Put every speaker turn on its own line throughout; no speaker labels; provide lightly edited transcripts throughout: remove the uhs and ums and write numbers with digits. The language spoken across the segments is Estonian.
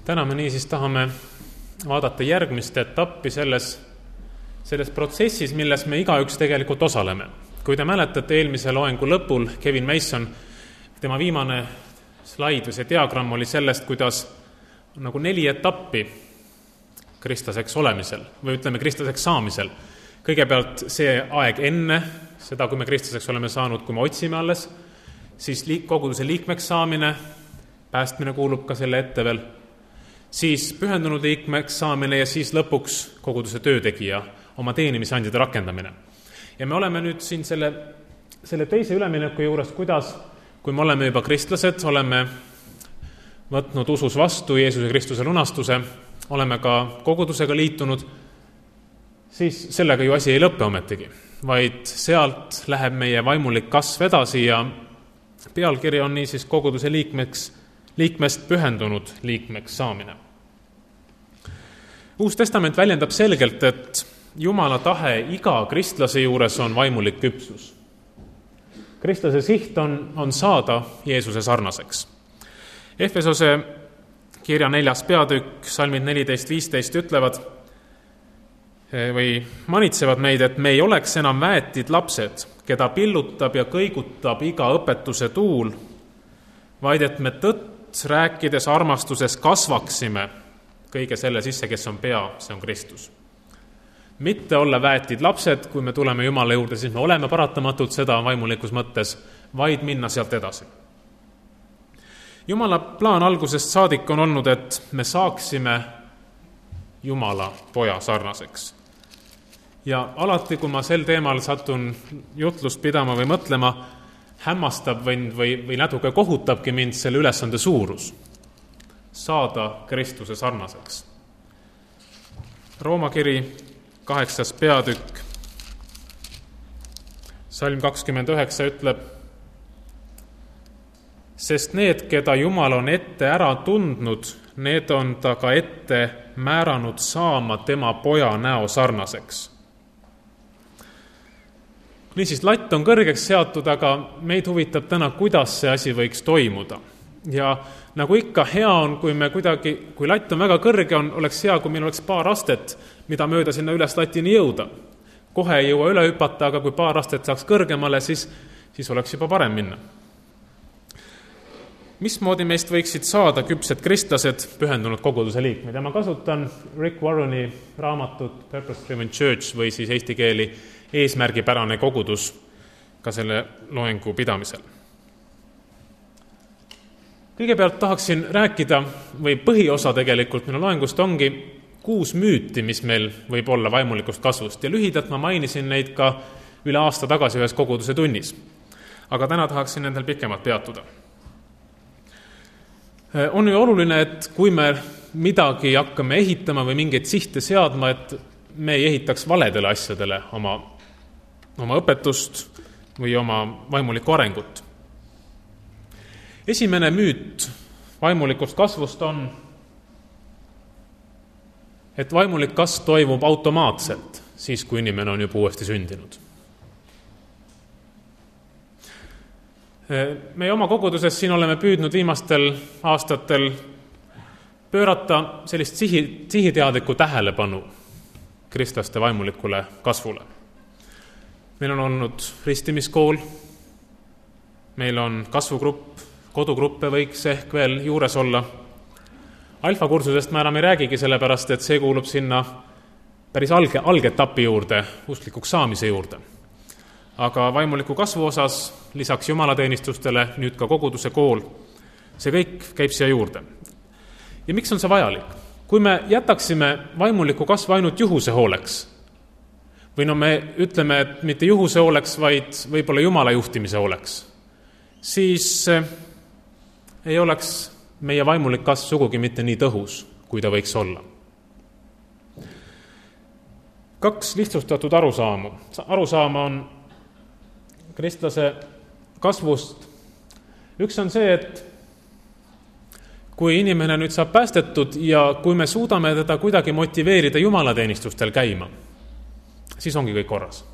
Täna me niisiis tahame vaadata järgmist etappi selles protsessis, milles me igaüks tegelikult osaleme. Kui te mäletate eelmise loengu lõpul Kevin Mason, tema viimane slaid või see diagramm oli sellest, kuidas nagu 4 etappi kristlaseks olemisel või ütleme kristlaseks saamisel. Kõigepealt see aeg enne seda, kui me kristlaseks oleme saanud, kui me otsime alles, siis koguduse liikmeks saamine, päästmine kuulub ka selle ette veel, siis pühendunud liikmeks saamine ja siis lõpuks koguduse töötegija, oma teenimisandide rakendamine. Ja me oleme nüüd siin selle teise ülemineku juures, kuidas, kui me oleme juba kristlased, oleme võtnud usus vastu Jeesuse Kristuse lunastuse, oleme ka kogudusega liitunud, siis sellega ju asi ei lõppe ometigi, vaid sealt läheb meie vaimulik kasv edasi ja pealkiri on niisiis koguduse liikmest pühendunud liikmeks saamine. Uus Testament väljendab selgelt, et Jumala tahe iga kristlase juures on vaimulik küpsus. Kristlase siht on saada Jeesuse sarnaseks. Efesose kirja 4. peatükk, salmid 14-15 ütlevad või manitsevad meid, et me ei oleks enam väetid lapsed, keda pillutab ja kõigutab iga õpetuse tuul, vaid et me tõtt rääkides armastuses kasvaksime kõige selle sisse, kes on pea, see on Kristus. Mitte olla väetid lapsed, kui me tuleme Jumala juurde, siis me oleme paratamatult seda vaimulikus mõttes, vaid minna sealt edasi. Jumala plaan algusest saadik on olnud, et me saaksime Jumala poja sarnaseks. Ja alati, kui ma sel teemal satun jutlust pidama või mõtlema, hämmastab või natuke kohutabki mind selle ülesande suurus. Saada Kristuse sarnaseks. Rooma kiri 8. peatükk, salm 29 ütleb, sest need, keda Jumal on ette ära tundnud, need on ta ka ette määranud saama tema poja näo sarnaseks. Niisiis, latt on kõrgeks seatud, aga meid huvitab täna, kuidas see asi võiks toimuda. Ja nagu ikka hea on, kui latt on väga kõrge, oleks hea, kui meil oleks paar astet, mida mööda sinna üles latini jõuda. Kohe ei jõua üle hüpata, aga kui paar astet saaks kõrgemale, siis oleks juba parem minna. Mismoodi meist võiksid saada küpsed kristlased, pühendunud koguduse liikmed? Ja ma kasutan Rick Warreni raamatut Purpose Driven Church või siis eesti keeli eesmärgipärane kogudus ka selle loengu pidamisel. Kõigepealt tahaksin rääkida, või põhiosa tegelikult minu loengust ongi 6 müüti, mis meil võib olla vaimulikust kasvust. Ja lühidalt ma mainisin neid ka üle aasta tagasi ühes koguduse tunnis. Aga täna tahaksin nendel pikemalt peatuda. On ju oluline, et kui me midagi hakkame ehitama või mingeid sihte seadma, et me ei ehitaks valedele asjadele oma õpetust või oma vaimulikku arengut. Esimene müüt vaimulikust kasvust on, et vaimulik kasv toimub automaatselt, siis kui inimene on juba uuesti sündinud. Me oma koguduses siin oleme püüdnud viimastel aastatel pöörata sellist sihiteadlikku tähelepanu kristlaste vaimulikule kasvule. Meil on olnud ristimiskool, meil on kasvugrupp, kodugruppe võiks ehk veel juures olla. Alfakursusest ma enam ei räägigi, sellepärast, et see kuulub sinna päris algetapi juurde, usklikuks saamise juurde. Aga vaimuliku kasvu osas, lisaks jumalateenistustele, nüüd ka koguduse kool, see kõik käib siia juurde. Ja miks on see vajalik? Kui me jätaksime vaimuliku kasvu ainult juhuse hooleks, või me ütleme, et mitte juhuse hooleks, vaid võib-olla Jumala juhtimise hooleks, siis ei oleks meie vaimulik kasv sugugi mitte nii tõhus, kui ta võiks olla. 2 lihtsustatud arusaama on kristlase kasvust. Üks on see, et kui inimene nüüd saab päästetud ja kui me suudame teda kuidagi motiveerida jumalateenistustel käima, siis ongi kõik korras.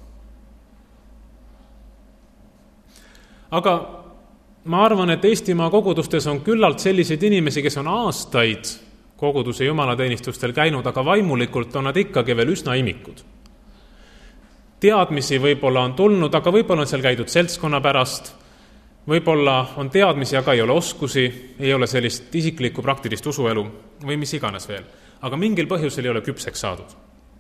Aga ma arvan, et Eestimaa kogudustes on küllalt selliseid inimesi, kes on aastaid koguduse jumalateenistustel käinud, aga vaimulikult on nad ikkagi veel üsna imikud. Teadmisi võib-olla on tulnud, aga võib-olla on seal käidud seltskonna pärast, võib-olla on teadmisi, aga ei ole oskusi, ei ole sellist isiklikku praktilist usuelu või mis iganes veel. Aga mingil põhjusel ei ole küpseks saadud.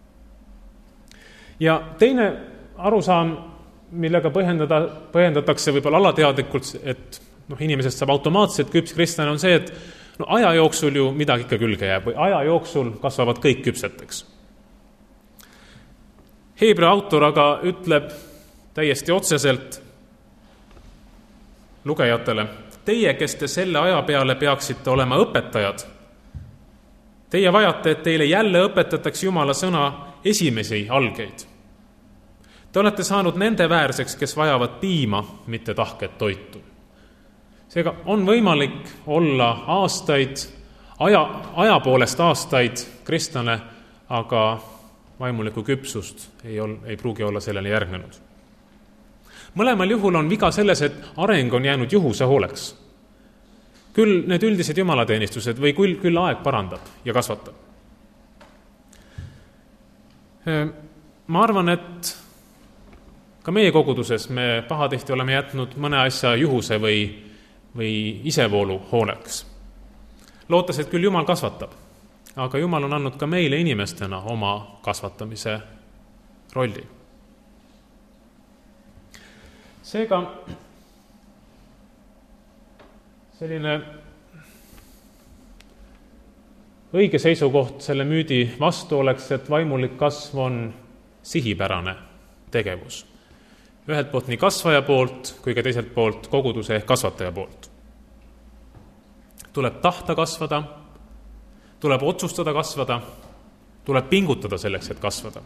Ja teine arusaam, millega põhjendatakse võib-olla alateadlikult, et inimesest saab automaatselt küps kristlane, on see, et aja jooksul ju midagi ikka külge jääb või aja jooksul kasvavad kõik küpseteks. Heebrea autor aga ütleb täiesti otseselt lugejatele, teie, kes te selle aja peale peaksite olema õpetajad, teie vajate, et teile jälle õpetatakse Jumala sõna esimesi algeid. Te olete saanud nende väärseks, kes vajavad piima, mitte tahket toitu. Seega on võimalik olla aja poolest aastaid kristlane, aga vaimulikku küpsust ei pruugi olla sellele järgnenud. Mõlemal juhul on viga selles, et areng on jäänud juhuse hooleks. Küll need üldised jumalateenistused või küll aeg parandab ja kasvatab. Ma arvan, et ka meie koguduses me pahatihti oleme jätnud mõne asja juhuse või isevoolu hooleks. Lootes, et küll Jumal kasvatab, aga Jumal on andnud ka meile inimestena oma kasvatamise rolli. Seega selline õige seisukoht selle müüdi vastu oleks, et vaimulik kasv on sihipärane tegevus. Ühelt poolt nii kasvaja poolt kui ka teiselt poolt koguduse ehk kasvataja poolt. Tuleb tahta kasvada, tuleb otsustada kasvada, tuleb pingutada selleks, et kasvada.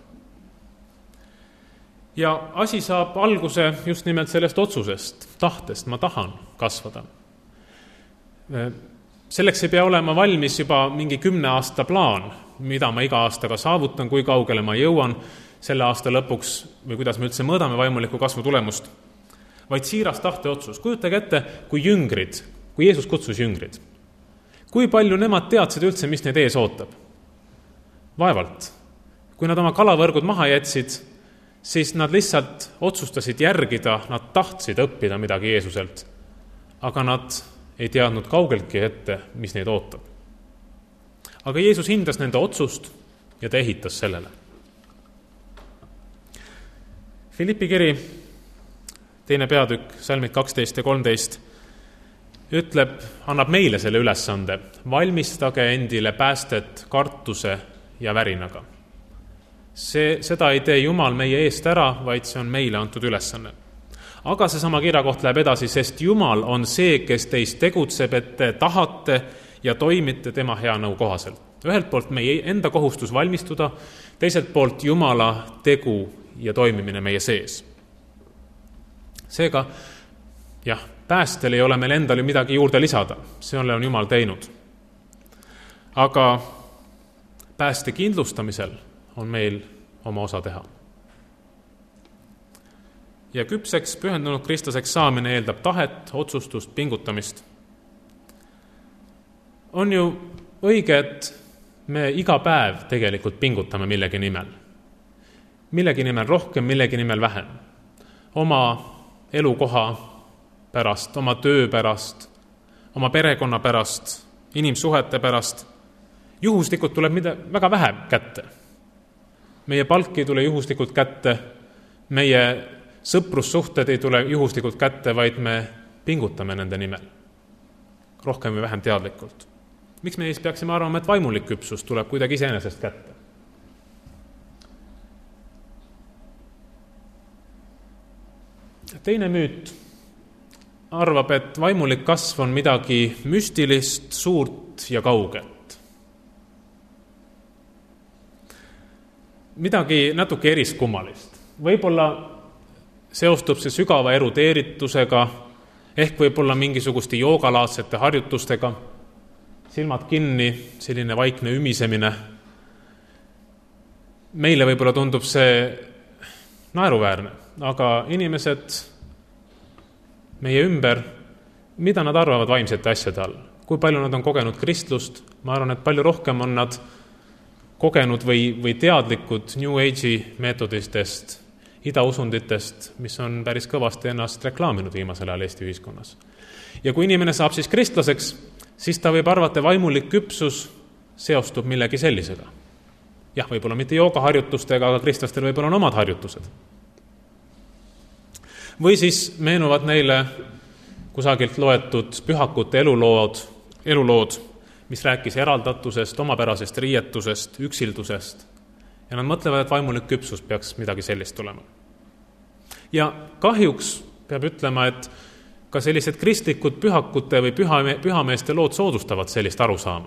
Ja asi saab alguse just nimelt sellest otsusest, tahtest, ma tahan kasvada. Selleks ei pea olema valmis juba mingi 10 aasta plaan, mida ma iga aastaga saavutan, kui kaugele ma jõuan selle aasta lõpuks või kuidas me üldse mõõdame vaimuliku kasvu tulemust, vaid siiras tahteotsus. Kujutage ette, kui Jeesus kutsus jüngrid, kui palju nemad teadsid üldse, mis neid ees ootab? Vaevalt. Kui nad oma kalavõrgud maha jätsid, siis nad lihtsalt otsustasid järgida, nad tahtsid õppida midagi Jeesuselt, aga nad ei teadnud kaugeltki ette, mis neid ootab. Aga Jeesus hindas nende otsust ja ta ehitas sellele. Filippi kiri, 2. peatükk, salmid 12 ja 13, annab meile selle ülesande, valmistage endile päästet kartuse ja värinaga. Seda ei tee Jumal meie eest ära, vaid see on meile antud ülesanne. Aga seesama kirjakoht läheb edasi, sest Jumal on see, kes teist tegutseb, et te tahate ja toimite tema hea nõu kohaselt. Ühelt poolt meie enda kohustus valmistuda, teiselt poolt Jumala tegu ja toimimine meie sees. Seega, päästel ei ole meil endal ju midagi juurde lisada, see on Jumal teinud. Aga pääste kindlustamisel on meil oma osa teha. Ja küpseks pühendunud kristlaseks saamine eeldab tahet, otsustust, pingutamist. On ju õige, et me iga päev tegelikult pingutame millegi nimel. Millegi nimel rohkem, millegi nimel vähem. Oma elukoha pärast, oma töö pärast, oma perekonna pärast, inimsuhete pärast. Juhuslikult tuleb väga vähe kätte. Meie palk ei tule juhuslikult kätte, meie sõprussuhted ei tule juhuslikult kätte, vaid me pingutame nende nimel. Rohkem või vähem teadlikult. Miks me peaksime arvama, et vaimulik küpsus tuleb kuidagi iseenesest kätte? Teine müüt arvab, et vaimulik kasv on midagi müstilist, suurt ja kauget. Midagi natuke eriskummalist. Võib-olla seostub see sügava erudeeritusega, ehk võib-olla mingisuguste joogalaadsete harjutustega, silmad kinni, selline vaikne ümisemine. Meile võib-olla tundub see naeruväärne, aga inimesed meie ümber, mida nad arvavad vaimsete asjade all? kui palju nad on kogenud kristlust, ma arvan, et palju rohkem on nad kogenud või teadlikud New Age'i meetoditest, idausunditest, mis on päris kõvasti ennast reklaaminud viimasel ajal Eesti ühiskonnas. Ja kui inimene saab siis kristlaseks, siis ta võib arvata, vaimulik küpsus seostub millegi sellisega. Jah, võib-olla mitte joogaharjutustega, aga kristlastel võib-olla on omad harjutused. Või siis meenuvad neile kusagilt loetud pühakute elulood, mis rääkis eraldatusest, omapärasest riietusest, üksildusest. Ja nad mõtlevad, et vaimulik küpsus peaks midagi sellist tulema. Ja kahjuks peab ütlema, et ka sellised kristlikud pühakute või pühameeste lood soodustavad sellist arusaama.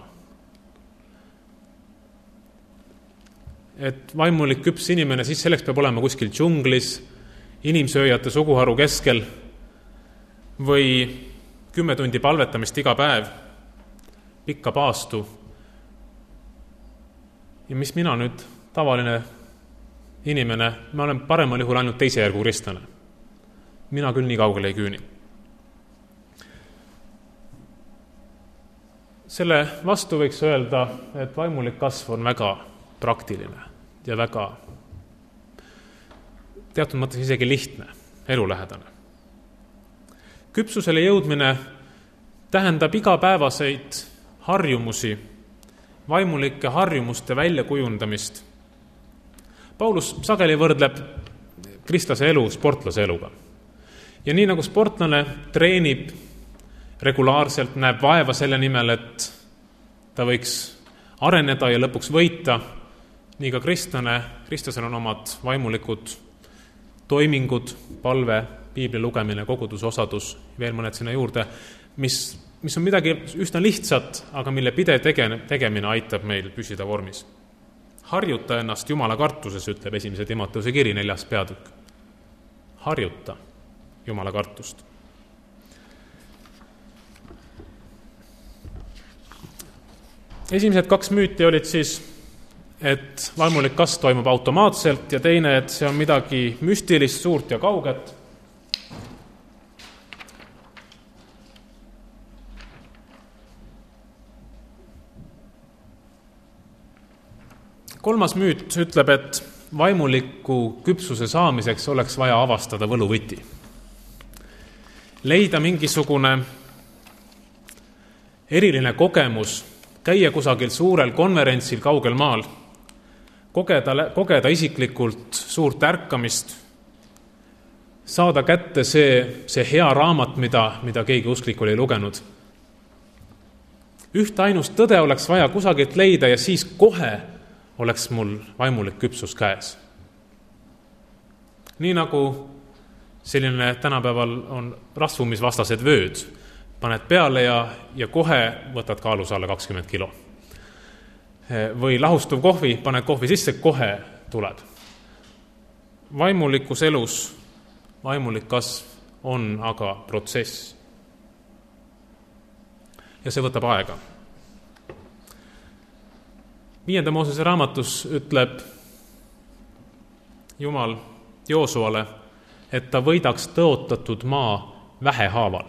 Et vaimulik küps inimene, siis selleks peab olema kuskil džunglis, inimsööjate suguharu keskel või 10 tundi palvetamist iga päev, pikka paastu. Ja mis mina nüüd, tavaline inimene, ma olen paremal juhul ainult teise järgu kristlane. Mina küll nii kaugele ei küüni. Selle vastu võiks öelda, et vaimulik kasv on väga praktiline ja väga teatud mõttes isegi lihtne, elulähedane. Küpsusele jõudmine tähendab igapäevaseid harjumusi, vaimulike harjumuste väljakujundamist. Paulus sageli võrdleb kristlase elu sportlase eluga. Ja nii nagu sportlane treenib regulaarselt, näeb vaeva selle nimel, et ta võiks areneda ja lõpuks võita, nii ka kristlasel on omad vaimulikud toimingud, palve, piibli lugemine, kogudusosadus, veel mõned sinna juurde, mis on midagi üsna lihtsat, aga mille pidev tegemine aitab meil püsida vormis. Harjuta ennast Jumala kartuses, ütleb 1. Timoteuse kiri 4. peatükk. Harjuta Jumala kartust. Esimesed 2 müüti olid siis, et vaimulik kasv toimub automaatselt ja teine, et see on midagi müstilist, suurt ja kauget. Kolmas müüt ütleb, et vaimuliku küpsuse saamiseks oleks vaja avastada võluvõti. Leida mingisugune eriline kogemus, käia kusagil suurel konverentsil kaugel maal, kogeda isiklikult suurt ärkamist, saada kätte see hea raamat, mida keegi usklik oli lugenud. Ühte ainust tõde oleks vaja kusagilt leida ja siis kohe oleks mul vaimulik küpsus käes. Nii nagu selline tänapäeval on rasvumisvastased vööd, paned peale ja kohe võtad kaalus alla 20 kilo. Või lahustuv kohvi, paned kohvi sisse, kohe tuleb. Vaimulikus elus vaimulik kasv on aga protsess. Ja see võtab aega. 5. Moosese raamatus ütleb Jumal Joosuale, et ta võidaks tõotatud maa vähehaaval.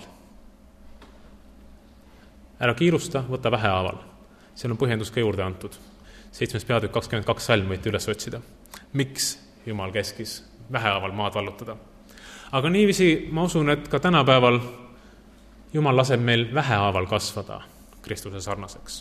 Ära kiirusta, võta vähehaaval. Seal on põhjendus ka juurde antud. 7. peatükk 22 salm võite üles otsida. Miks Jumal käskis vähehaaval maad vallutada? Aga niiviisi ma usun, et ka tänapäeval Jumal laseb meil vähehaaval kasvada Kristuse sarnaseks.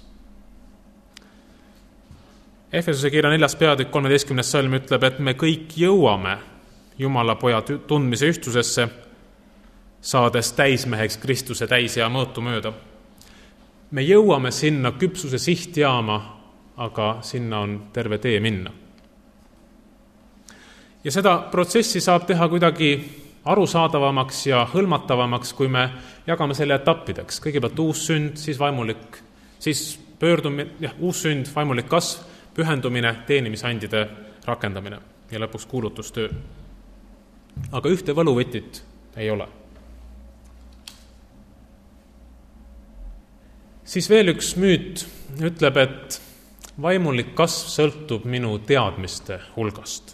Efesuse kirja 4. peatükk 13. salm ütleb, et me kõik jõuame Jumala poja tundmise ühtsusesse, saades täismeheks Kristuse täisea mõõtu mööda. Me jõuame sinna küpsuse sihtjaama, aga sinna on terve tee minna. Ja seda protsessi saab teha kuidagi arusaadavamaks ja hõlmatavamaks, kui me jagame selle etappideks. Kõigepealt uus sünd, siis vaimulik, siis uus sünd, vaimulik kasv, pühendumine, teenimisandide rakendamine ja lõpuks kuulutustöö. Aga ühte võluvõtit ei ole. Siis veel üks müüt ütleb, et vaimulik kasv sõltub minu teadmiste hulgast.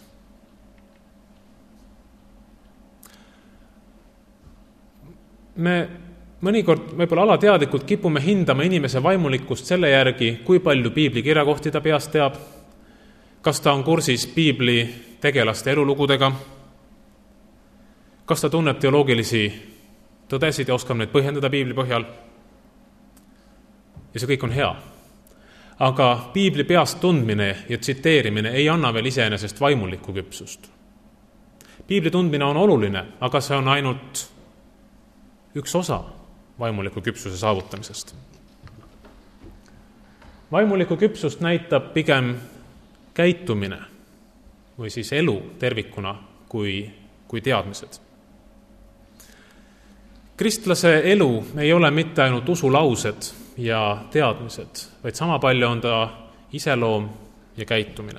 Me mõnikord võib-olla alateadlikult kipume hindama inimese vaimulikkust selle järgi, kui palju piibli kirjakohti ta peast teab, kas ta on kursis piibli tegelaste elulugudega, kas ta tunneb teoloogilisi tõdesid ja oskab neid põhjendada piibli põhjal. Ja see kõik on hea. Aga piibli peast tundmine ja tsiteerimine ei anna veel iseenesest vaimulikku küpsust. Piibli tundmine on oluline, aga see on ainult üks osa vaimuliku küpsuse saavutamisest. Vaimuliku küpsust näitab pigem käitumine või siis elu tervikuna kui teadmised. Kristlase elu ei ole mitte ainult usulaused ja teadmised, vaid sama palju on ta iseloom ja käitumine.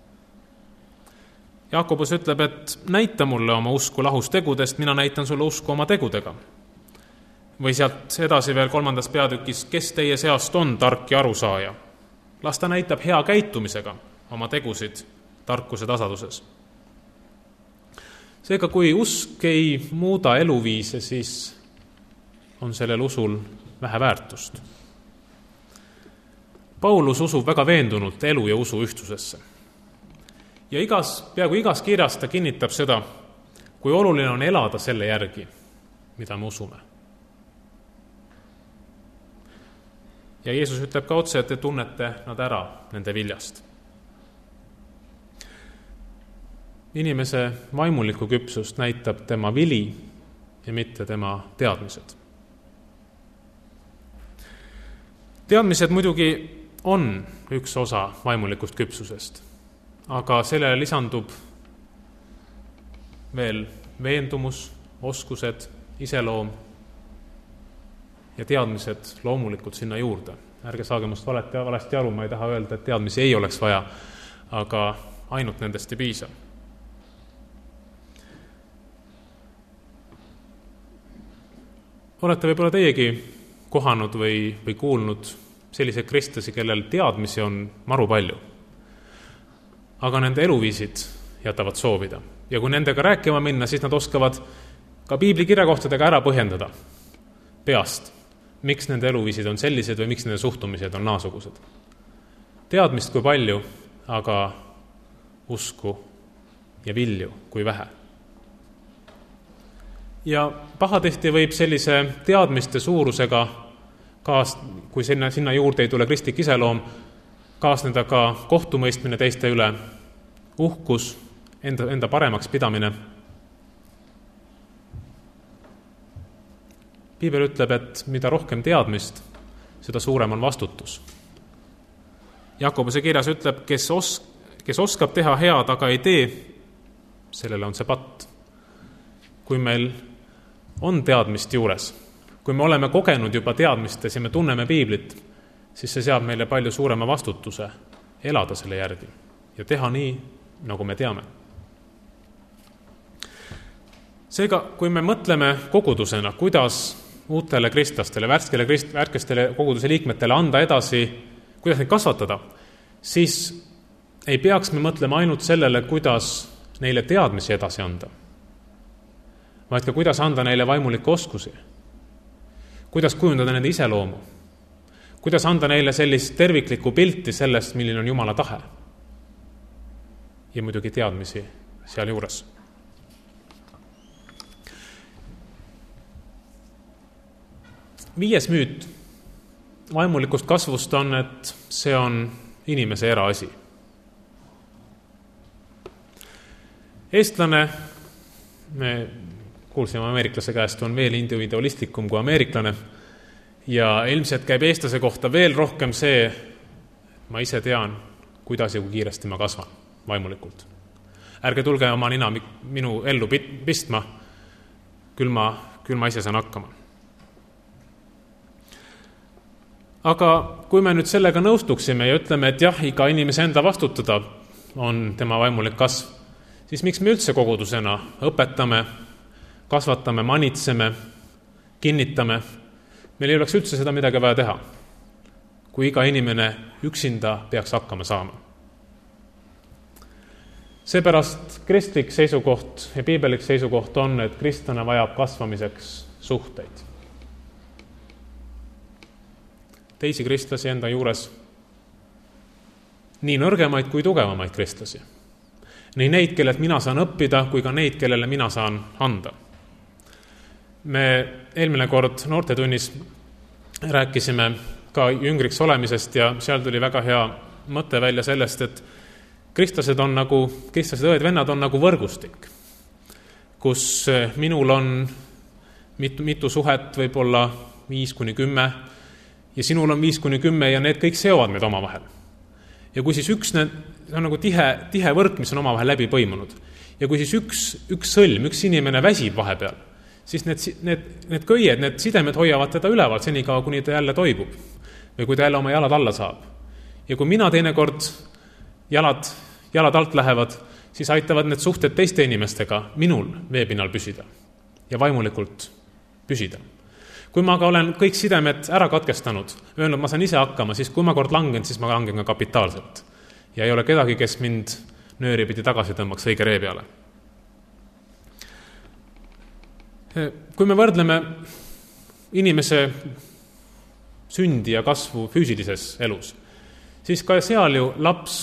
Jaakobus ütleb, et näita mulle oma usku lahus tegudest, mina näitan sulle usku oma tegudega. Või sealt edasi veel 3. peatükis, kes teie seast on tark ja arusaaja? Las ta näitab hea käitumisega oma tegusid tarkuse tasaduses. Seega, kui usk ei muuda eluviise, siis on sellel usul vähe väärtust. Paulus usub väga veendunult elu ja usu ühtsusesse. Ja peaaegu igas kirjas ta kinnitab seda, kui oluline on elada selle järgi, mida me usume. Ja Jeesus ütleb ka otse, et te tunnete nad ära nende viljast. Inimese vaimulikku küpsust näitab tema vili ja mitte tema teadmised. Teadmised muidugi on üks osa vaimulikust küpsusest, aga sellele lisandub veel veendumus, oskused, iseloom ja teadmised loomulikult sinna juurde. Ärge saage must valesti aru, ma ei taha öelda, et teadmisi ei oleks vaja, aga ainult nendest ei piisa. Olete võib-olla teiegi kohanud või kuulnud selliseid kristlasi, kellel teadmisi on maru palju. Aga nende eluviisid jätavad soovida. Ja kui nendega rääkima minna, siis nad oskavad ka piibli kirjakohtadega ära põhjendada peast, miks nende eluviisid on sellised või miks nende suhtumised on naasugused. Teadmist kui palju, aga usku ja vilju kui vähe. Ja pahatihti võib sellise teadmiste suurusega, kui sinna juurde ei tule kristlik iseloom, kaasneda ka kohtumõistmine teiste üle, uhkus, enda paremaks pidamine. Piibel ütleb, et mida rohkem teadmist, seda suurem on vastutus. Jakobuse kirjas ütleb, kes oskab teha head, aga ei tee, sellele on see patt. Kui meil on teadmist juures, kui me oleme kogenud juba teadmistes ja me tunneme piiblit, siis see seab meile palju suurema vastutuse elada selle järgi ja teha nii, nagu me teame. Seega, kui me mõtleme kogudusena, kuidas uutele kristlastele, värskestele koguduse liikmetele anda edasi, kuidas neid kasvatada, siis ei peaks me mõtlema ainult sellele, kuidas neile teadmisi edasi anda, vaid ka kuidas anda neile vaimulikke oskusi, kuidas kujundada nende iseloomu, kuidas anda neile sellist terviklikku pilti sellest, milline on Jumala tahe ja muidugi teadmisi seal juures. Viies müüt vaimulikust kasvust on, et see on inimese eraasi. Eestlane, me kuulsime ameeriklase käest, on veel individualistlikum kui ameeriklane ja ilmselt käib eestlase kohta veel rohkem see, ma ise tean, kuidas ja kui kiiresti ma kasvan vaimulikult. Ärge tulge oma nina minu ellu pistma, küll ma ise saan hakkama. Aga kui me nüüd sellega nõustuksime ja ütleme, et jah, iga inimese enda vastutada on tema vaimulik kasv, siis miks me üldse kogudusena õpetame, kasvatame, manitseme, kinnitame, meil ei oleks üldse seda midagi vaja teha, kui iga inimene üksinda peaks hakkama saama. Seepärast kristlik seisukoht ja piibelik seisukoht on, et kristlane vajab kasvamiseks suhteid. teisi kristlasi enda juures, nii nõrgemaid kui tugevamaid kristlasi. Nii neid, kellelt mina saan õppida, kui ka neid, kellele mina saan anda. Me eelmine kord noortetunnis rääkisime ka jüngriks olemisest ja seal tuli väga hea mõte välja sellest, et kristlased õed-vennad on nagu võrgustik, kus minul on mitu suhet, võib-olla 5-10 ja sinul on 5-10 ja need kõik seovad meid omavahel. Ja kui siis see on nagu tihe võrk, mis on omavahel läbi põimunud, ja kui siis üks sõlm, üks inimene väsib vahepeal, siis need köied, need sidemed hoiavad teda üleval senikaua, kuni ta jälle toibub või kui ta jälle oma jalad alla saab. Ja kui mina teinekord jalad alt lähevad, siis aitavad need suhted teiste inimestega minul veepinnal püsida ja vaimulikult püsida. Kui ma aga olen kõik sidemed ära katkestanud, öelnud, ma saan ise hakkama, siis kui ma kord langen, siis ma langen ka kapitaalselt. Ja ei ole kedagi, kes mind nööri pidi tagasi tõmbaks õige ree peale. Kui me võrdleme inimese sündi ja kasvu füüsilises elus, siis ka seal ju laps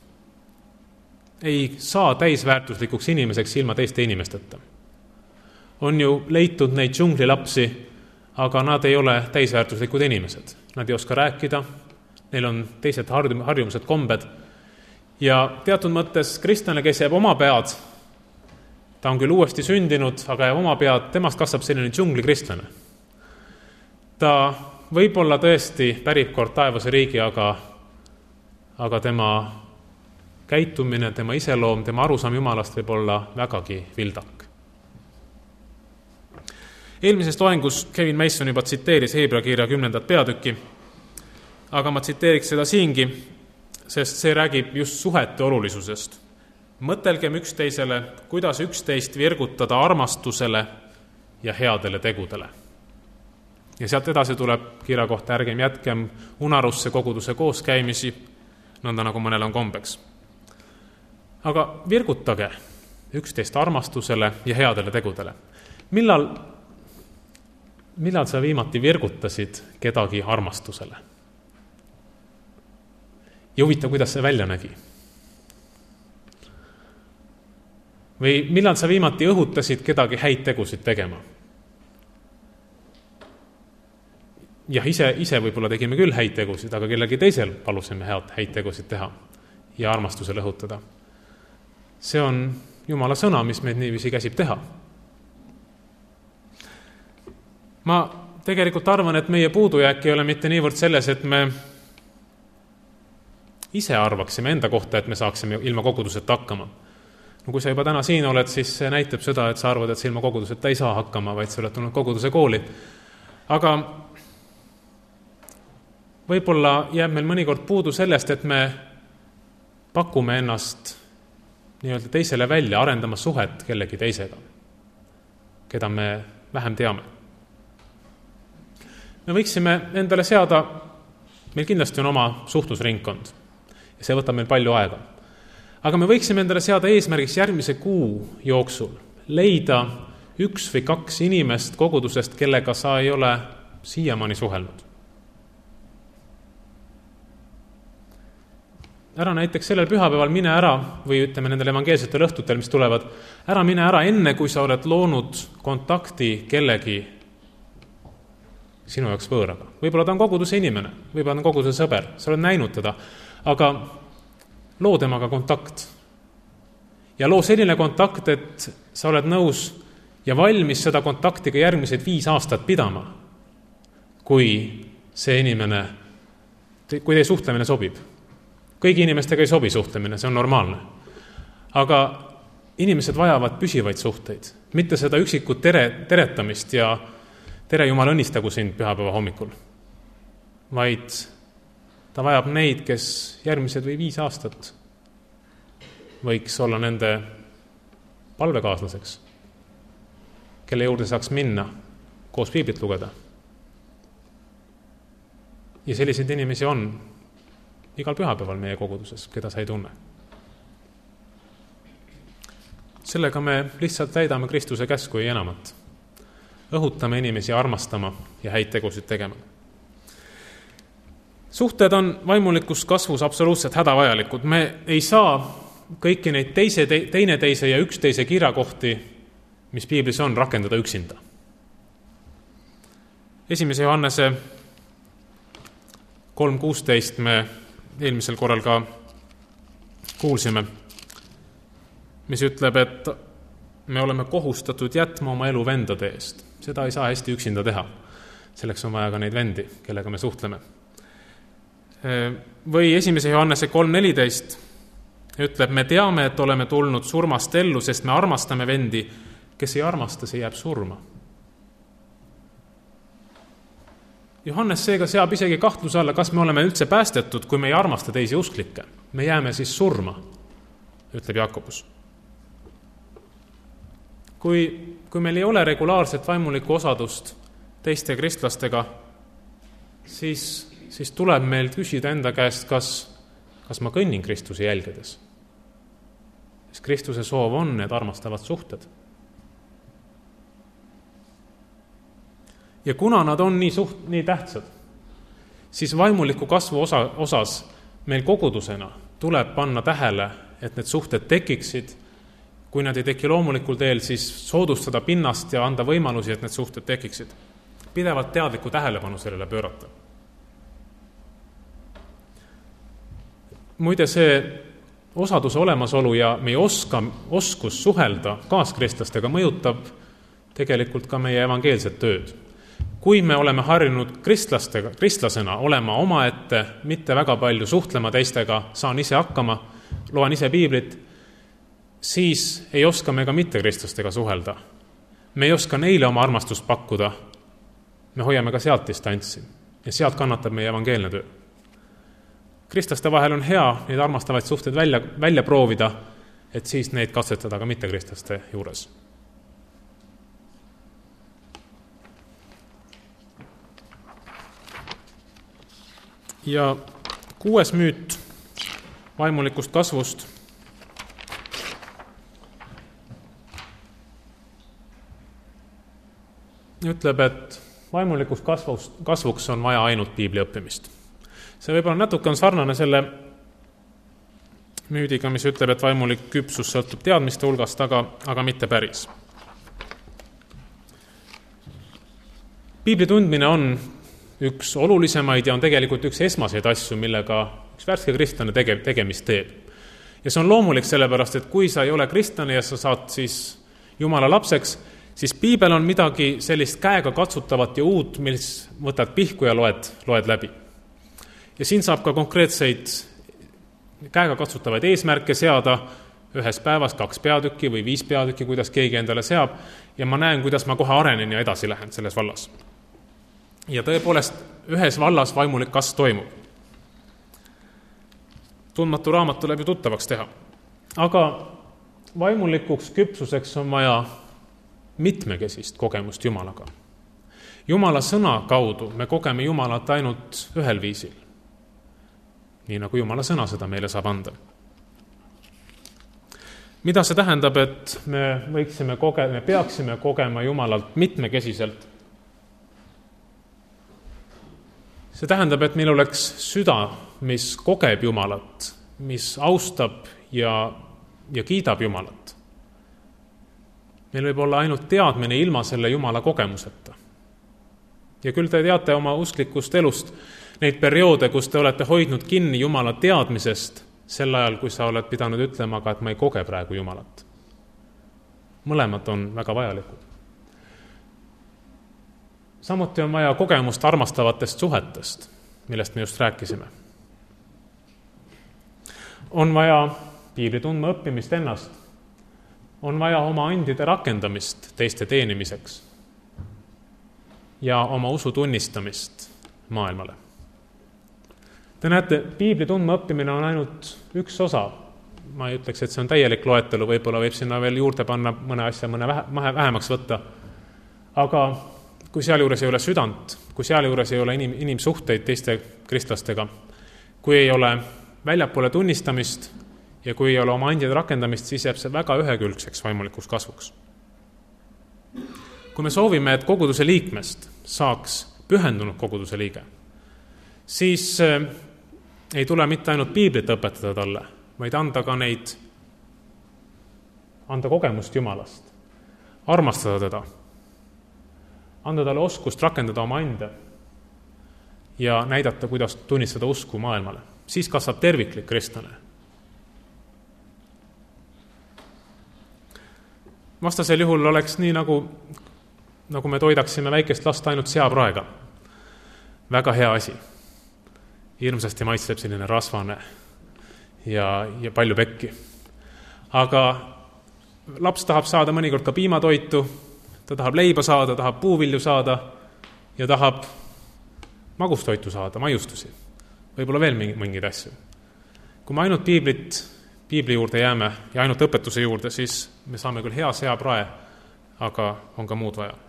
ei saa täisväärtuslikuks inimeseks ilma teiste inimesteta. On ju leitud neid džunglilapsi, aga nad ei ole täisväärtuslikud inimesed. Nad ei oska rääkida, neil on teised harjumused, kombed. Ja teatud mõttes kristlane, kes jääb oma pead, ta on küll uuesti sündinud, aga jääb oma pead, temast kasvab selline džunglikristlane. Ta võib-olla tõesti pärib kord taevase riigi, aga tema käitumine, tema iseloom, tema arusaam Jumalast võib olla vägagi vildak. Eelmises loengus Kevin Mason juba tsiteeris Heebra kirja 10. peatükki, aga ma tsiteeriks seda siingi, sest see räägib just suhete olulisusest. Mõtelgem üksteisele, kuidas üksteist virgutada armastusele ja headele tegudele. Ja sealt edasi tuleb kirja kohta, ärgem jätkem unarusse koguduse kooskäimisi, nõnda nagu mõnel on kombeks. Aga virgutage üksteist armastusele ja headele tegudele. Millal sa viimati virgutasid kedagi armastusele? Ja huvitav, kuidas see välja nägi? Või millal sa viimati õhutasid kedagi häid tegusid tegema? Jah, ise võib-olla tegime küll häid tegusid, aga kellegi teisel palusime häid tegusid teha ja armastusele õhutada. See on Jumala sõna, mis meid niiviisi käsib teha. Ma tegelikult arvan, et meie puudujääk ei ole mitte niivõrd selles, et me ise arvaksime enda kohta, et me saaksime ilma koguduseta hakkama. No kui sa juba täna siin oled, siis see näitab seda, et sa arvad, et sa ilma koguduseta ei saa hakkama, vaid sa oled tulnud koguduse kooli. Aga võib-olla jääb meil mõnikord puudu sellest, et me pakume ennast nii-öelda teisele välja, arendama suhet kellegi teisega, keda me vähem teame. Me võiksime endale seada, meil kindlasti on oma suhtlusringkond ja see võtab meil palju aega. Aga me võiksime endale seada eesmärgiks järgmise kuu jooksul leida 1 või 2 inimest kogudusest, kellega sa ei ole siiamaani suhelnud. Ära näiteks sellel pühapäeval mine ära, või ütleme nendel evangeelsetel õhtutel, mis tulevad, ära mine ära enne, kui sa oled loonud kontakti kellegi sinu jaoks võõraga. Võib-olla ta on koguduse inimene, võib-olla ta on koguduse sõber, sa oled näinud teda, aga loo temaga kontakt. Ja loo selline kontakt, et sa oled nõus ja valmis seda kontakti ka järgmised 5 aastat pidama, kui see inimene, kui teie suhtlemine sobib. Kõigi inimestega ei sobi suhtlemine, see on normaalne. Aga inimesed vajavad püsivaid suhteid, mitte seda üksikut teretamist ja tere Jumal õnnistagu sind pühapäeva hommikul, vaid ta vajab neid, kes järgmised või 5 aastat võiks olla nende palvekaaslaseks, kelle juurde saaks minna, koos piiblit lugeda. Ja selliseid inimesi on igal pühapäeval meie koguduses, keda sa ei tunne. Sellega me lihtsalt täidame Kristuse käsku ja enamat. Õhutame inimesi armastama ja häid tegusid tegema. suhted on vaimulikus kasvus absoluutselt hädavajalikud. Me ei saa kõiki neid teineteise ja üksteise kirjakohti, mis piiblis on, rakendada üksinda. 1. Johannese 3.16 me eelmisel korral ka kuulsime, mis ütleb, et me oleme kohustatud jätma oma elu vendade eest. Seda ei saa hästi üksinda teha. Selleks on vaja ka neid vendi, kellega me suhtleme. Või 1. Johannese 3.14 ütleb, me teame, et oleme tulnud surmast ellu, sest me armastame vendi, kes ei armasta, see jääb surma. Johannes seega seab isegi kahtluse alla, kas me oleme üldse päästetud, kui me ei armasta teisi usklikke. Me jääme siis surma, ütleb Jakobus. Kui meil ei ole regulaarset vaimulikku osadust teiste kristlastega, siis tuleb meil küsida enda käest, kas ma kõnnin Kristuse jälgedes. Sest Kristuse soov on need armastavad suhted. Ja kuna nad on nii tähtsad, siis vaimuliku kasvu osas meil kogudusena tuleb panna tähele, et need suhted tekiksid. Kui nad ei teki loomulikul teel, siis soodustada pinnast ja anda võimalusi, et need suhted tekiksid. Pidevalt teadliku tähelepanu sellele pöörata. Muide, see osaduse olemasolu ja meie oskus suhelda kaaskristlastega mõjutab tegelikult ka meie evangeelset tööd. Kui me oleme harjunud kristlasena olema omaette, mitte väga palju suhtlema teistega, saan ise hakkama, loen ise piiblit, siis ei oska me ka mitte kristlastega suhelda. Me ei oska neile oma armastust pakkuda. Me hoiame ka sealt distantsi ja sealt kannatab meie evangeelne töö. Kristlaste vahel on hea neid armastavaid suhteid välja proovida, et siis neid katsetada ka mitte kristlaste juures. Ja 6. müüt vaimulikust kasvust ütleb, et vaimulikus kasvuks on vaja ainult piibli õppimist. See võib-olla natuke on sarnane selle müüdiga, mis ütleb, et vaimulik küpsus sõltub teadmiste hulgast, aga mitte päris. Piibli tundmine on üks olulisemaid ja on tegelikult üks esmaseid asju, millega üks värske kristlane tegemist teeb. Ja see on loomulik sellepärast, et kui sa ei ole kristlane ja sa saad siis Jumala lapseks, siis piibel on midagi sellist käega katsutavat ja uut, mis võtad pihku ja loed läbi. Ja siin saab ka konkreetseid käega katsutavaid eesmärke seada, 1 päevas 2 peatükki või 5 peatükki, kuidas keegi endale seab, ja ma näen, kuidas ma kohe arenen ja edasi lähen selles vallas. Ja tõepoolest, ühes vallas vaimulik kasv toimub. Tundmatu raamat tuleb ju tuttavaks teha. Aga vaimulikuks küpsuseks on vaja mitmekesist kogemust Jumalaga. Jumala sõna kaudu me kogeme Jumalat ainult ühel viisil. Nii nagu Jumala sõna seda meile saab anda. Mida see tähendab, et me peaksime kogema Jumalalt mitmekesiselt? See tähendab, et meil oleks süda, mis kogeb Jumalat, mis austab ja kiidab Jumalat. Meil võib olla ainult teadmine ilma selle Jumala kogemuseta. Ja küll te teate oma usklikust elust neid perioode, kus te olete hoidnud kinni Jumala teadmisest sel ajal, kui sa oled pidanud ütlema, et ma ei koge praegu Jumalat. Mõlemad on väga vajalikud. Samuti on vaja kogemust armastavatest suhetest, millest me just rääkisime. On vaja piibli tundma õppimist ennast. On vaja oma andide rakendamist teiste teenimiseks ja oma usu tunnistamist maailmale. Te näete, piibli tundma õppimine on ainult üks osa. Ma ei ütleks, et see on täielik loetelu, võib-olla võib sinna veel juurde panna mõne asja, mõne vähemaks võtta. Aga kui seal juures ei ole südant, kui seal juures ei ole inimsuhteid teiste kristlastega, kui ei ole väljapoole tunnistamist ja kui ei ole oma andide rakendamist, siis jääb see väga ühekülgseks vaimulikuks kasvuks. Kui me soovime, et koguduse liikmest saaks pühendunud koguduse liige, siis ei tule mitte ainult piiblit õpetada talle, vaid anda kogemust Jumalast, armastada teda, anda talle oskust rakendada omaenda ja näidata, kuidas tunnistada usku maailmale. Siis kasvab terviklik kristlane. Vastasel juhul oleks nii, nagu me toidaksime väikest last ainult seapraega. Väga hea asi. Hirmsasti maitseb selline rasvane ja palju pekki. Aga laps tahab saada mõnikord ka piimatoitu, ta tahab leiba saada, tahab puuvilju saada ja tahab magustoitu saada, maiustusi. Võib-olla veel mingeid asju. Kui me ainult piibli juurde jääme ja ainult õpetuse juurde, siis me saame küll hea seaprae, aga on ka muud vaja.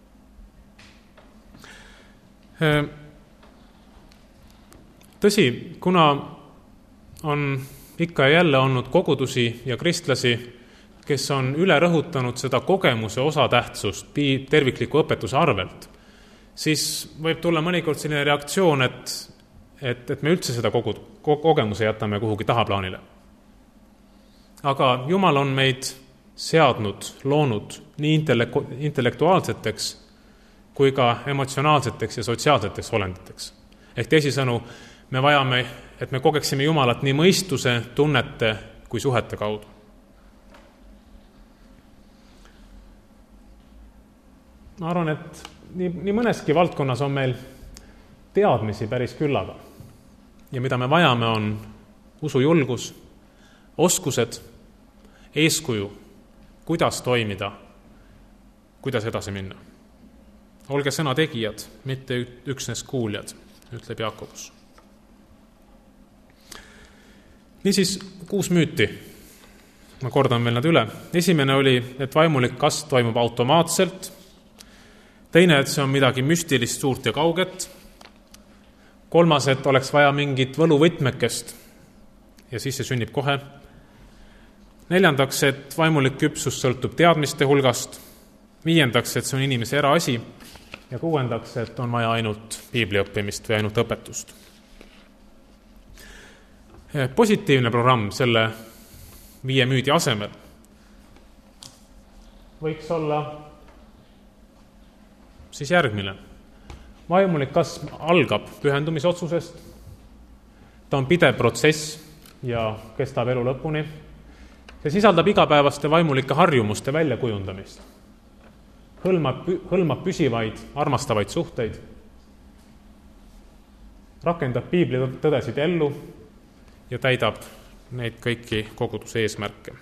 Tõsi, kuna on ikka ja jälle olnud kogudusi ja kristlasi, kes on üle rõhutanud seda kogemuse osatähtsust tervikliku õpetuse arvelt, siis võib tulla mõnikord selline reaktsioon, et me üldse seda kogemuse jätame kuhugi tahaplaanile. Aga Jumal on meid seadnud, loonud nii intellektuaalseteks kui ka emotsionaalseteks ja sotsiaalseteks olenditeks. Ehk teisisõnu, me vajame, et me kogeksime Jumalat nii mõistuse, tunnete kui suhete kaudu. Ma arvan, et nii mõneski valdkonnas on meil teadmisi päris küllaga. Ja mida me vajame, on usujulgus, oskused, eeskuju, kuidas toimida, kuidas edasi minna. Olge sõna tegijad, mitte üksnes kuuljad, ütleb Jaakobus. Niisiis 6 müüti. Ma kordan veel nad üle. Esimene oli, et vaimulik kasv toimub automaatselt. Teine, et see on midagi müstilist, suurt ja kauget. 3, et oleks vaja mingit võluvõtmekest ja siis see sünnib kohe. 4, et vaimulik küpsus sõltub teadmiste hulgast. 5, et see on inimese eraasi. Ja 6, et on vaja ainult piibli õppimist või ainult õpetust. Positiivne programm selle 5 müüdi asemel võiks olla siis järgmine. Vaimulik kasv algab pühendumisotsusest. Ta on pidev protsess ja kestab elu lõpuni. See sisaldab igapäevaste vaimulike harjumuste väljakujundamist. Hõlmab püsivaid, armastavaid suhteid. Rakendab piibli tõdesid ellu ja täidab neid kõiki koguduse eesmärke.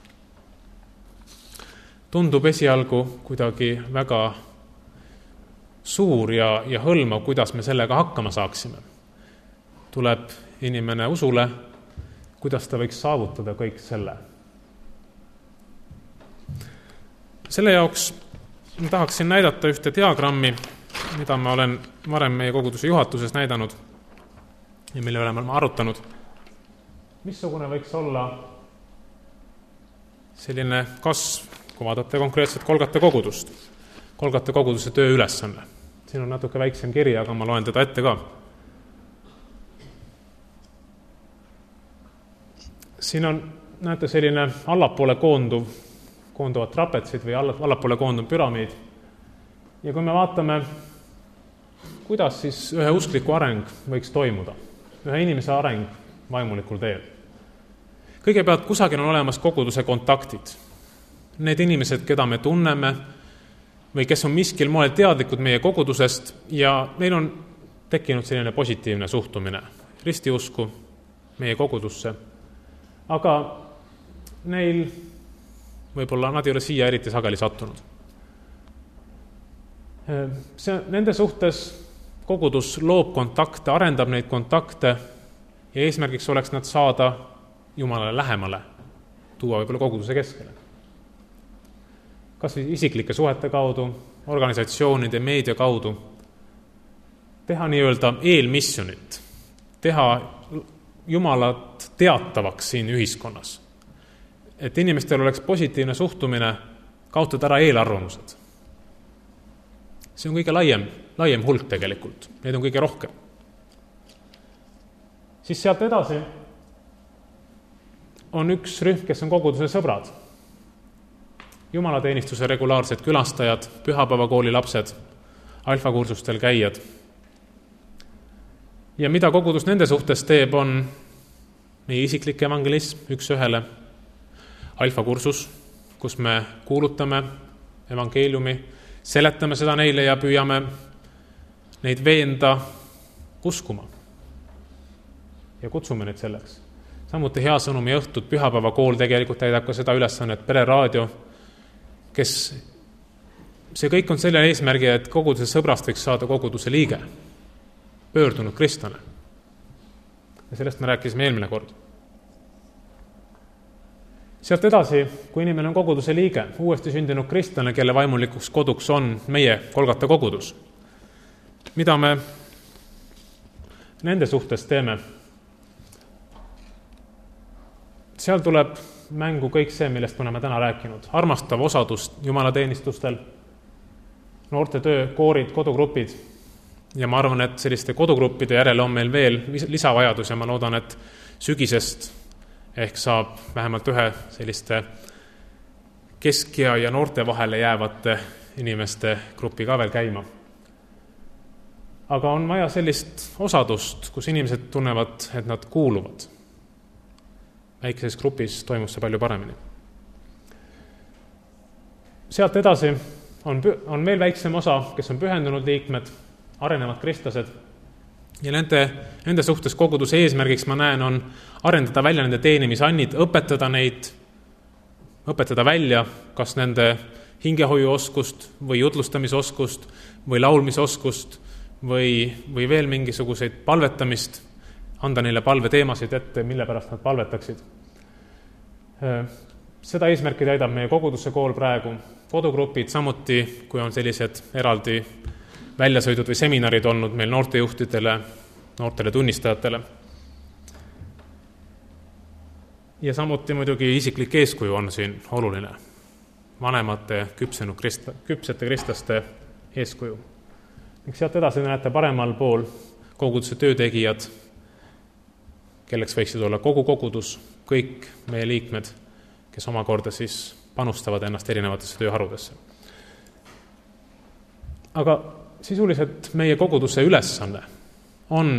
Tundub esialgu kuidagi väga suur ja hõlmav, kuidas me sellega hakkama saaksime. Tuleb inimene usule, kuidas ta võiks saavutada kõik selle. Selle jaoks ma tahaksin näidata ühte diagrammi, mida ma olen varem meie koguduse juhatuses näidanud ja mille oleme arutanud. Missugune võiks olla selline kasv, kui vaadata konkreetselt Kolgate kogudust. Kolgate koguduse töö ülesanne. Siin on natuke väiksem kiri, aga ma loen teda ette ka. Siin on, näete, selline allapoole koonduvad trapetsid või allapoole koonduv püramiid. Ja kui me vaatame, kuidas siis ühe uskliku areng võiks toimuda, ühe inimese areng vaimulikul teel. Kõigepealt kusagil on olemas koguduse kontaktid. Need inimesed, keda me tunneme või kes on miskil moel teadlikud meie kogudusest ja meil on tekkinud selline positiivne suhtumine ristiusku meie kogudusse. Aga neil võib-olla nad ei ole siia eriti sageli sattunud. Nende suhtes kogudus loob kontakte, arendab neid kontakte ja eesmärgiks oleks nad saada Jumalale lähemale, tuua võib-olla koguduse keskele. Kas isiklike suhete kaudu, organisatsioonide, meedia kaudu, teha nii-öelda eelmissionit, teha Jumalat teatavaks siin ühiskonnas. Et inimestel oleks positiivne suhtumine, kaotada ära eelarvamused. See on kõige laiem hulk tegelikult, neid on kõige rohkem. Siis sealt edasi on üks rühm, kes on koguduse sõbrad. Jumalateenistuse regulaarsed külastajad, pühapäevakooli lapsed, alfakursustel käijad. Ja mida kogudus nende suhtes teeb, on meie isiklik evangelism üks ühele, alfakursus, kus me kuulutame evangeeliumi, seletame seda neile ja püüame neid veenda uskuma ja kutsume neid selleks. Samuti hea sõnumi õhtud, pühapäevakool tegelikult täidab ka seda ülesannet, pereraadio, kes see kõik on selle eesmärgi, et koguduse sõbrast võiks saada koguduse liige, pöördunud kristlane. Ja sellest me rääkisime eelmine kord. Sealt edasi, kui inimene on koguduse liige, uuesti sündinud kristlane, kelle vaimulikuks koduks on meie Kolgata kogudus. Mida me nende suhtes teeme? Seal tuleb mängu kõik see, millest me oleme täna rääkinud. Armastav osadus jumalateenistustel, noorte töö, koorid, kodugrupid. Ja ma arvan, et selliste kodugruppide järele on meil veel lisavajadus ja ma loodan, et sügisest ehk saab vähemalt ühe selliste keskea ja noorte vahele jäävate inimeste gruppi ka veel käima. Aga on vaja sellist osadust, kus inimesed tunnevad, et nad kuuluvad. Väikeses grupis toimub see palju paremini. Sealt edasi on veel väiksem osa, kes on pühendunud liikmed, arenevad kristlased. Ja nende suhtes koguduse eesmärgiks ma näen on arendada välja nende teenimisannid, õpetada välja kas nende hingehoiuoskust või jutlustamisoskust või laulmisoskust või veel mingisuguseid palvetamist, anda neile palveteemasid ette, mille pärast nad palvetaksid. Seda eesmärki täidab meie koguduse kool praegu, kodugrupid, samuti kui on sellised eraldi väljasõidud või seminarid olnud meil noortejuhtidele, noortele tunnistajatele. Ja samuti muidugi isiklik eeskuju on siin oluline. Vanemate küpsete kristlaste eeskuju. Sealt edasi näete paremal pool koguduse töötegijad, kelleks võiksid olla kogu kogudus, kõik meie liikmed, kes omakorda siis panustavad ennast erinevatesse tööharudesse. Aga sisuliselt meie koguduse ülesanne on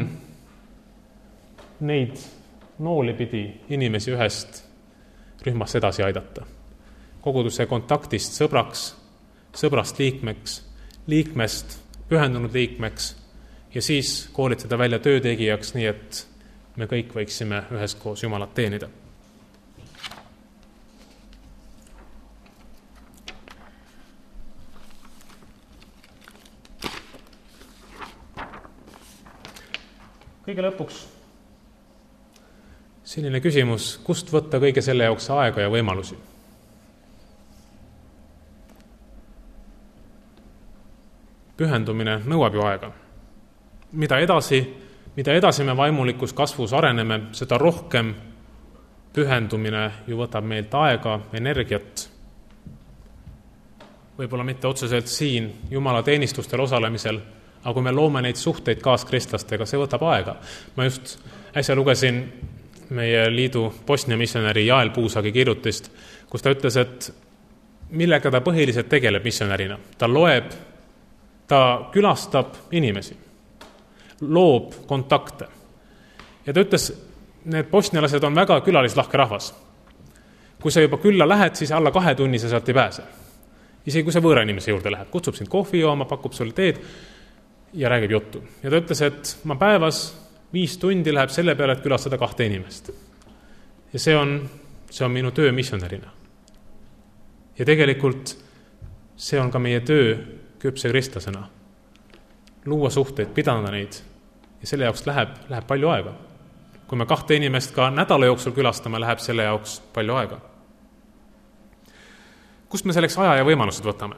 neid nooli pidi inimesi ühest rühmast edasi aidata. Koguduse kontaktist sõbraks, sõbrast liikmeks, liikmest pühendunud liikmeks ja siis koolitada välja töötegijaks, nii et me kõik võiksime üheskoos Jumalat teenida. Kõige lõpuks selline küsimus, kust võtta kõige selle jaoks aega ja võimalusi? Pühendumine nõuab ju aega. Mida edasi me vaimulikus kasvus areneme, seda rohkem pühendumine ju võtab meilt aega, energiat. Võib-olla mitte otseselt siin Jumala teenistustel osalemisel, aga kui me loome neid suhteid kaaskristlastega, see võtab aega. Ma just äsja lugesin meie liidu Bosnia missionäri Jael Puusagi kirjutist, kus ta ütles, et millega ta põhiliselt tegeleb missionärina. Ta loeb, ta külastab inimesi, loob kontakte. Ja ta ütles, need bosnialased on väga külalislahke rahvas. Kui sa juba külla lähed, siis alla 2 tunni sa sealt ei pääse. Isegi kui sa võõra inimese juurde lähed, kutsub sind kohvi jooma, pakub sulle teed ja räägib juttu. Ja ta ütles, et ma päevas 5 tundi läheb selle peale, et külastada 2 inimest. Ja see on minu töö missionärina. Ja tegelikult see on ka meie töö küpse kristlasena. Luua suhteid, pidada neid ja selle jaoks läheb palju aega. Kui me 2 inimest ka nädala jooksul külastame, läheb selle jaoks palju aega. Kust me selleks aja ja võimalused võtame?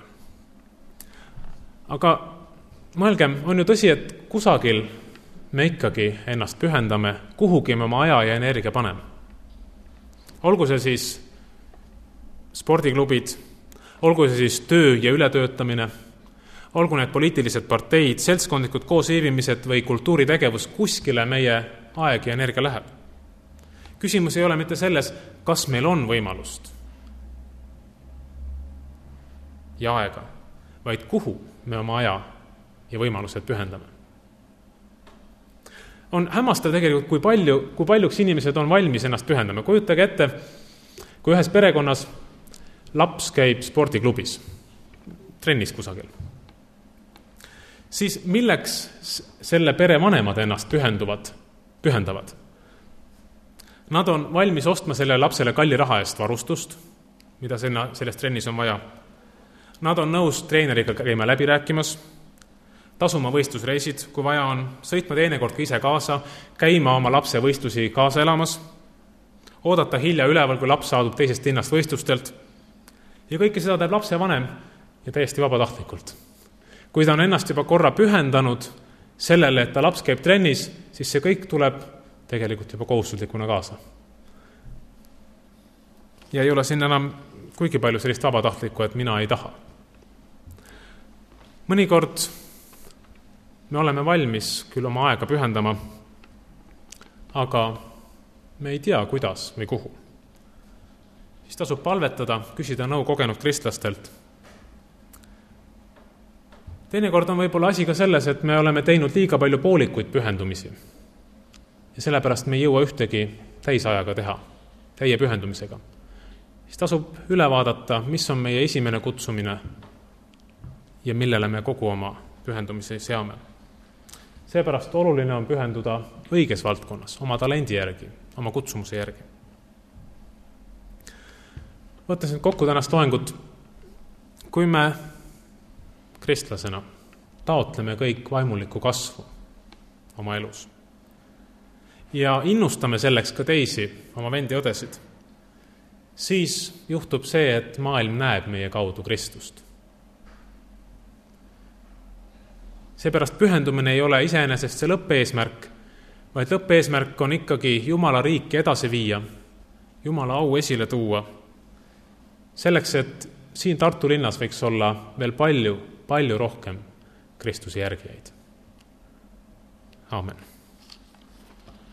Aga mõelgem, on ju tõsi, et kusagil me ikkagi ennast pühendame, kuhugi me oma aja ja energia paneme. Olgu see siis spordiklubid, olgu see siis töö ja ületöötamine, olgu need poliitilised parteid, seltskondlikud koosviibimised või kultuuritegevus, kuskile meie aeg ja energia läheb. Küsimus ei ole mitte selles, kas meil on võimalust ja aega, vaid kuhu me oma aja ja võimalused pühendame. On hämmastav tegelikult, kui paljuks inimesed on valmis ennast pühendama. Kujutage ette, kui ühes perekonnas laps käib spordiklubis, trennis kusagil, siis milleks selle pere vanemad ennast pühendavad? Nad on valmis ostma selle lapsele kalli raha eest varustust, mida selles trennis on vaja. Nad on nõus treeneriga käima läbi rääkimas, tasuma võistlusreisid, kui vaja on, sõitma teinekord ka ise kaasa, käima oma lapse võistlusi kaasa elamas, oodata hilja üleval, kui laps saadub teisest linnast võistlustelt. Ja kõike seda teeb lapse vanem ja täiesti vabatahtlikult. Kui ta on ennast juba korra pühendanud sellele, et ta laps käib trennis, siis see kõik tuleb tegelikult juba kohustuslikuna kaasa. Ja ei ole siin enam kuigi palju sellist vabatahtlikku, et mina ei taha. Mõnikord me oleme valmis küll oma aega pühendama, aga me ei tea, kuidas või kuhu. Siis tasub palvetada, küsida nõu kogenud kristlastelt. Teinekord on võib-olla asi ka selles, et me oleme teinud liiga palju poolikuid pühendumisi. Ja sellepärast me ei jõua ühtegi täisajaga teha, täie pühendumisega. Siis tasub üle vaadata, mis on meie esimene kutsumine ja millele me kogu oma pühendumise seame. Seepärast oluline on pühenduda õiges valdkonnas, oma talendi järgi, oma kutsumuse järgi. Võttes nüüd kokku tänast loengut, kui me kristlasena taotleme kõik vaimulikku kasvu oma elus ja innustame selleks ka teisi, oma vendi ja õdesid, siis juhtub see, et maailm näeb meie kaudu Kristust. Seepärast pühendumine ei ole iseenesest see lõppeesmärk, vaid lõppeesmärk on ikkagi Jumala riiki edasi viia, Jumala au esile tuua, selleks, et siin Tartu linnas võiks olla veel palju rohkem Kristuse järgijaid. Aamen.